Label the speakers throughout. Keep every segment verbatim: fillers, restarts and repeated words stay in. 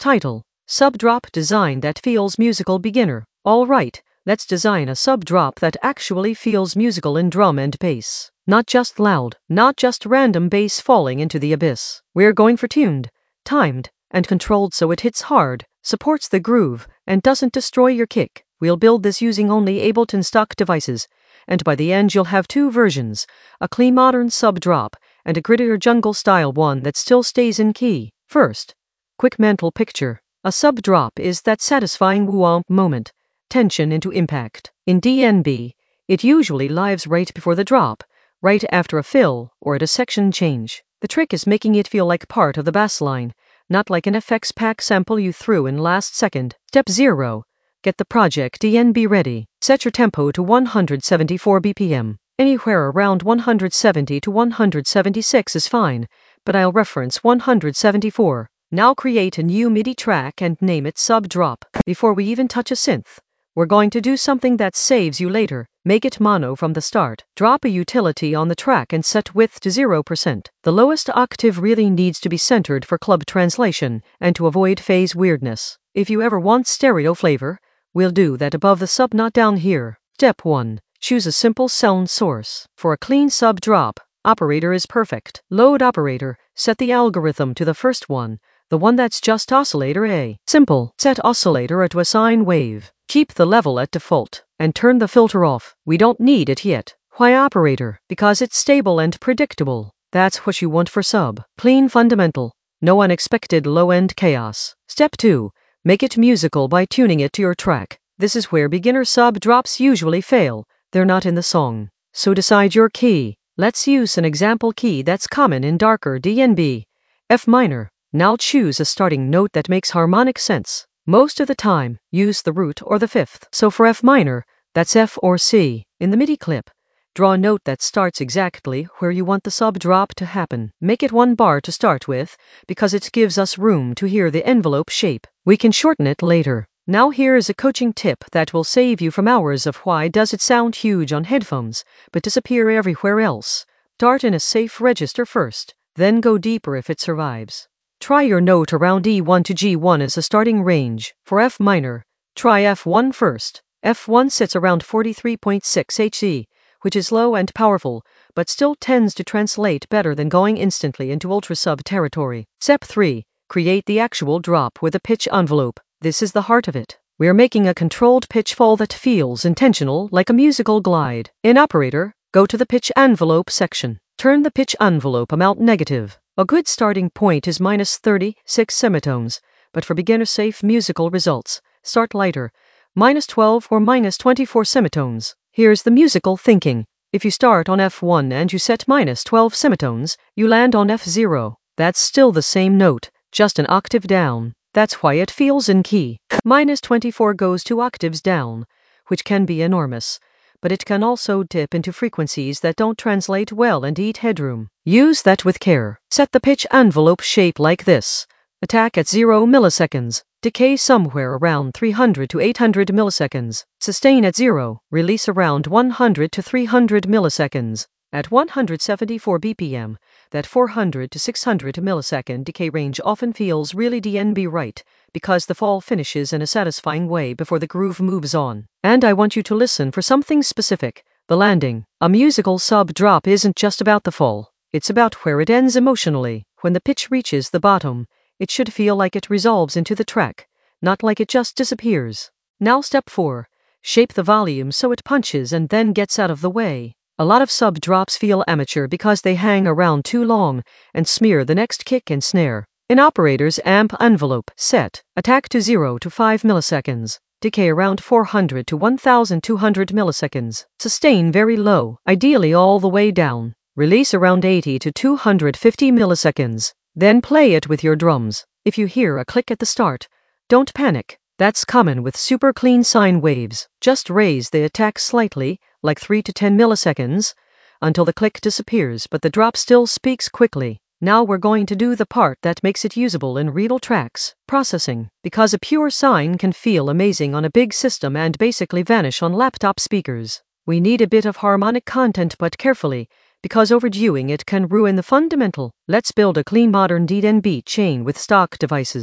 Speaker 1: Title: Sub Drop Design That Feels Musical. Beginner. Alright, let's design a sub drop that actually feels musical in drum and bass. Not just loud, not just random bass falling into the abyss. We're going for tuned, timed, and controlled so it hits hard, supports the groove, and doesn't destroy your kick. We'll build this using only Ableton stock devices, and by the end you'll have two versions, a clean modern sub drop, and a grittier jungle style one that still stays in key. First, quick mental picture. A sub drop is that satisfying whoomp moment, tension into impact. In D N B, it usually lives right before the drop, right after a fill, or at a section change. The trick is making it feel like part of the bass line, not like an F X pack sample you threw in last second. Step zero. Get the Project D N B ready. Set your tempo to one hundred seventy-four B P M. Anywhere around one hundred seventy to one hundred seventy-six is fine, but I'll reference one hundred seventy-four. Now create a new MIDI track and name it Sub Drop. Before we even touch a synth, we're going to do something that saves you later. Make it mono from the start. Drop a utility on the track and set width to zero percent. The lowest octave really needs to be centered for club translation and to avoid phase weirdness. If you ever want stereo flavor, we'll do that above the sub, not down here. Step one. Choose a simple sound source. For a clean sub drop, operator is perfect. Load operator. Set the algorithm to the first one, the one that's just oscillator A. Simple. Set oscillator to a sine wave. Keep the level at default, and turn the filter off. We don't need it yet. Why operator? Because it's stable and predictable. That's what you want for sub. Clean fundamental. No unexpected low-end chaos. Step two. Make it musical by tuning it to your track. This is where beginner sub drops usually fail. They're not in the song. So decide your key. Let's use an example key that's common in darker D N B. F minor. Now choose a starting note that makes harmonic sense. Most of the time, use the root or the fifth. So for F minor, that's F or C. In the MIDI clip, draw a note that starts exactly where you want the sub drop to happen. Make it one bar to start with, because it gives us room to hear the envelope shape. We can shorten it later. Now here is a coaching tip that will save you from hours of why does it sound huge on headphones, but disappear everywhere else. Start in a safe register first, then go deeper if it survives. Try your note around E one to G one as a starting range. For F minor, try F one first. F one sits around forty-three point six hertz, which is low and powerful, but still tends to translate better than going instantly into ultra-sub territory. Step three. Create the actual drop with a pitch envelope. This is the heart of it. We're making a controlled pitch fall that feels intentional, like a musical glide. In operator, go to the pitch envelope section. Turn the pitch envelope amount negative. A good starting point is minus thirty-six semitones, but for beginner-safe musical results, start lighter, minus twelve or minus twenty-four semitones. Here's the musical thinking. If you start on F one and you set minus twelve semitones, you land on F zero. That's still the same note, just an octave down. That's why it feels in key. Minus twenty-four goes two octaves down, which can be enormous, but it can also dip into frequencies that don't translate well and eat headroom. Use that with care. Set the pitch envelope shape like this. Attack at zero milliseconds. Decay somewhere around three hundred to eight hundred milliseconds. Sustain at zero. Release around one hundred to three hundred milliseconds. At one hundred seventy-four B P M, that four hundred to six hundred millisecond decay range often feels really D N B right, because the fall finishes in a satisfying way before the groove moves on. And I want you to listen for something specific, the landing. A musical sub drop isn't just about the fall, it's about where it ends emotionally. When the pitch reaches the bottom, it should feel like it resolves into the track, not like it just disappears. Now step four. Shape the volume so it punches and then gets out of the way. A lot of sub drops feel amateur because they hang around too long and smear the next kick and snare. In operator's amp envelope, set attack to zero to five milliseconds, decay around four hundred to one thousand two hundred milliseconds, sustain very low, ideally all the way down, release around eighty to two hundred fifty milliseconds, then play it with your drums. If you hear a click at the start, don't panic. That's common with super clean sine waves. Just raise the attack slightly, like three to ten milliseconds, until the click disappears but the drop still speaks quickly. Now we're going to do the part that makes it usable in real tracks, processing. Because a pure sine can feel amazing on a big system and basically vanish on laptop speakers, we need a bit of harmonic content, but carefully, because overdoing it can ruin the fundamental. Let's build a clean modern D N B chain with stock devices.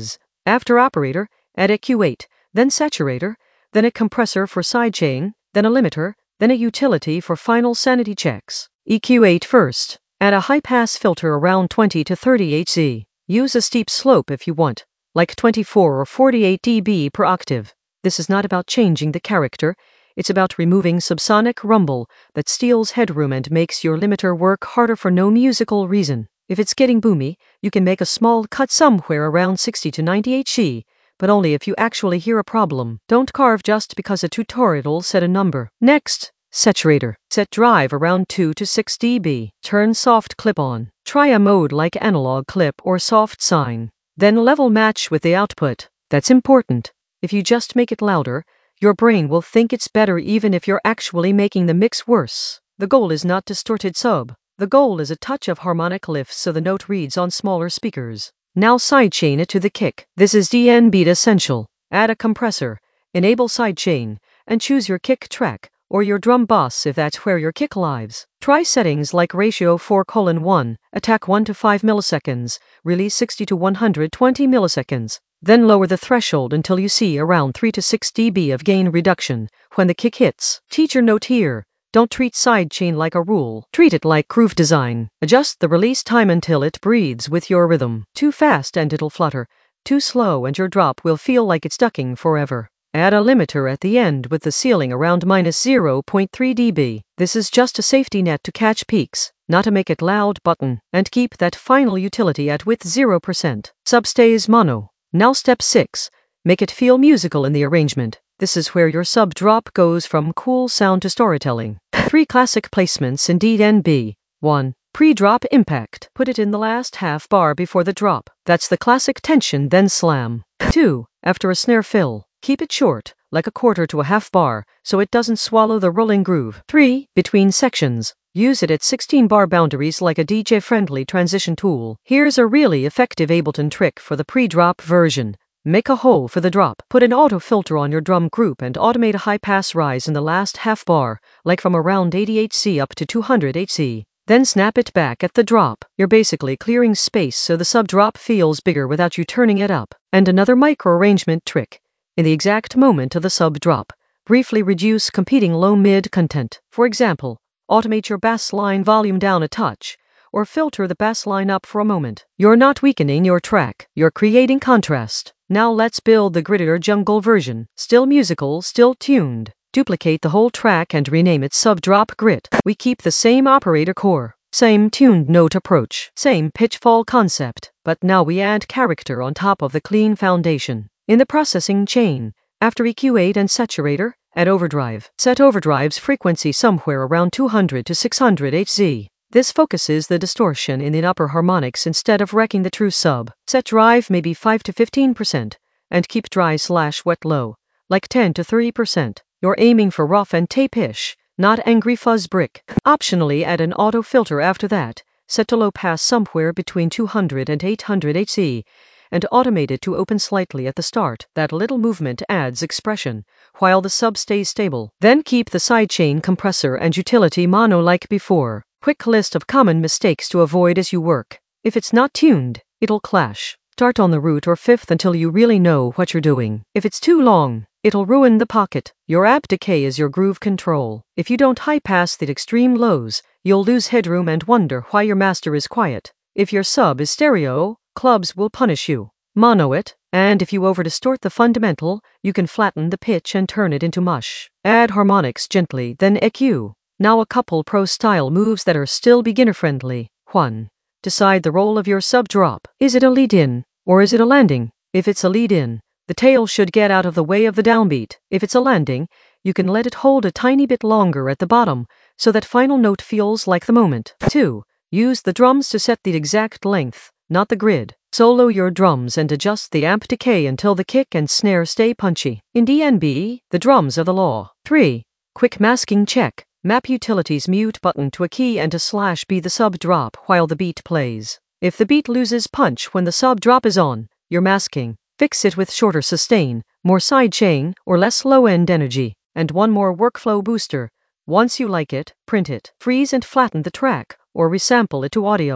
Speaker 1: After operator, add E Q eight, then saturator, then a compressor for sidechain, then a limiter, then a utility for final sanity checks. E Q eight first. Add a high-pass filter around twenty to thirty hertz. Use a steep slope if you want, like twenty-four or forty-eight decibels per octave. This is not about changing the character, it's about removing subsonic rumble that steals headroom and makes your limiter work harder for no musical reason. If it's getting boomy, you can make a small cut somewhere around sixty to ninety hertz, but only if you actually hear a problem. Don't carve just because a tutorial said a number. Next, saturator. Set drive around two to six decibels. Turn soft clip on. Try a mode like analog clip or soft sine. Then level match with the output. That's important. If you just make it louder, your brain will think it's better even if you're actually making the mix worse. The goal is not distorted sub. The goal is a touch of harmonic lift so the note reads on smaller speakers. Now sidechain it to the kick. This is D N Beat Essential. Add a compressor, enable sidechain, and choose your kick track, or your drum boss if that's where your kick lives. Try settings like ratio four colon one, attack one to five milliseconds, release sixty to one hundred twenty milliseconds. Then lower the threshold until you see around three to six decibels of gain reduction when the kick hits. Teacher note here. Don't treat sidechain like a rule. Treat it like groove design. Adjust the release time until it breathes with your rhythm. Too fast and it'll flutter. Too slow and your drop will feel like it's ducking forever. Add a limiter at the end with the ceiling around minus zero point three decibels. This is just a safety net to catch peaks, not to make it loud button, and keep that final utility at width zero percent. Sub stays mono. Now step six. Make it feel musical in the arrangement. This is where your sub drop goes from cool sound to storytelling. Three classic placements in D N B. one. Pre-drop impact. Put it in the last half bar before the drop. That's the classic tension then slam. two. After a snare fill. Keep it short, like a quarter to a half bar, so it doesn't swallow the rolling groove. three. Between sections. Use it at sixteen bar boundaries like a D J-friendly transition tool. Here's a really effective Ableton trick for the pre-drop version. Make a hole for the drop. Put an auto filter on your drum group and automate a high-pass rise in the last half bar, like from around eighty hertz up to two hundred hertz. Then snap it back at the drop. You're basically clearing space so the sub-drop feels bigger without you turning it up. And another micro-arrangement trick. In the exact moment of the sub-drop, briefly reduce competing low-mid content. For example, automate your bass line volume down a touch, or filter the bass line up for a moment. You're not weakening your track, you're creating contrast. Now let's build the grittier jungle version. Still musical, still tuned. Duplicate the whole track and rename it Sub-Drop Grit. We keep the same operator core, same tuned note approach, same pitch fall concept, but now we add character on top of the clean foundation. In the processing chain, after E Q eight and saturator, add overdrive. Set overdrive's frequency somewhere around two hundred to six hundred hertz. This focuses the distortion in the upper harmonics instead of wrecking the true sub. Set drive maybe five to fifteen percent, and keep dry slash wet low, like ten to thirty percent. You're aiming for rough and tape-ish, not angry fuzz brick. Optionally add an auto filter after that, set to low pass somewhere between two hundred and eight hundred hertz, and automate it to open slightly at the start. That little movement adds expression, while the sub stays stable. Then keep the sidechain compressor and utility mono like before. Quick list of common mistakes to avoid as you work. If it's not tuned, it'll clash. Start on the root or fifth until you really know what you're doing. If it's too long, it'll ruin the pocket. Your amp decay is your groove control. If you don't high pass the extreme lows, you'll lose headroom and wonder why your master is quiet. If your sub is stereo, clubs will punish you. Mono it, and if you over-distort the fundamental, you can flatten the pitch and turn it into mush. Add harmonics gently, then E Q. Now a couple pro-style moves that are still beginner-friendly. one. Decide the role of your sub-drop. Is it a lead-in, or is it a landing? If it's a lead-in, the tail should get out of the way of the downbeat. If it's a landing, you can let it hold a tiny bit longer at the bottom, so that final note feels like the moment. two. Use the drums to set the exact length, not the grid. Solo your drums and adjust the amp decay until the kick and snare stay punchy. In D N B, the drums are the law. three. Quick masking check. Map utilities mute button to a key and a slash be the sub drop while the beat plays. If the beat loses punch when the sub drop is on, you're masking. Fix it with shorter sustain, more sidechain, or less low-end energy. And one more workflow booster. Once you like it, print it. Freeze and flatten the track, or resample it to audio.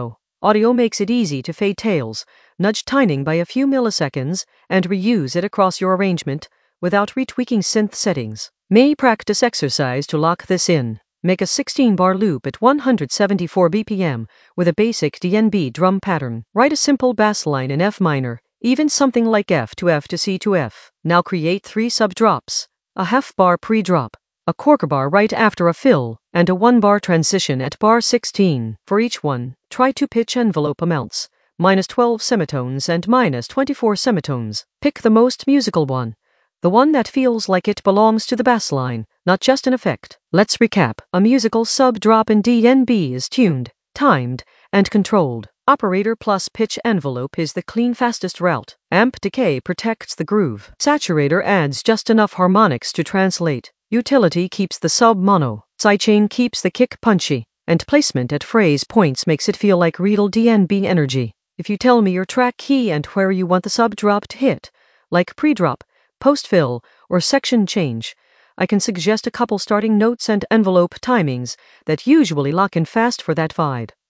Speaker 1: Audio makes it easy to fade tails, nudge timing by a few milliseconds, and reuse it across your arrangement without retweaking synth settings. May practice exercise to lock this in. Make a sixteen bar loop at one hundred seventy-four B P M with a basic D N B drum pattern. Write a simple bass line in F minor, even something like F to F to C to F. Now create three sub-drops, a half bar pre-drop, a quarter bar right after a fill, and a one bar transition at bar sixteen. For each one, try to pitch envelope amounts, minus twelve semitones and minus twenty-four semitones. Pick the most musical one, the one that feels like it belongs to the bass line, not just an effect. Let's recap. A musical sub-drop in D N B is tuned, timed, and controlled. Operator plus pitch envelope is the clean fastest route. Amp decay protects the groove. Saturator adds just enough harmonics to translate. Utility keeps the sub mono. Sidechain keeps the kick punchy. And placement at phrase points makes it feel like real D N B energy. If you tell me your track key and where you want the sub-drop to hit, like pre-drop, post-fill, or section change, I can suggest a couple starting notes and envelope timings that usually lock in fast for that vibe.